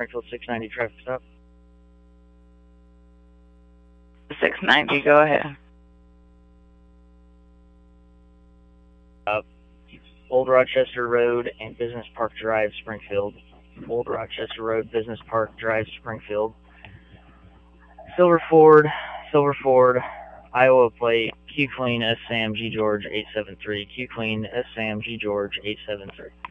Springfield 690 traffic stop. 690, go ahead. Old Rochester Road and Business Park Drive, Springfield. Old Rochester Road, Business Park Drive, Springfield. Silver Ford, Iowa plate, Q Clean S Sam G George 873. Q Clean S Sam G George 873.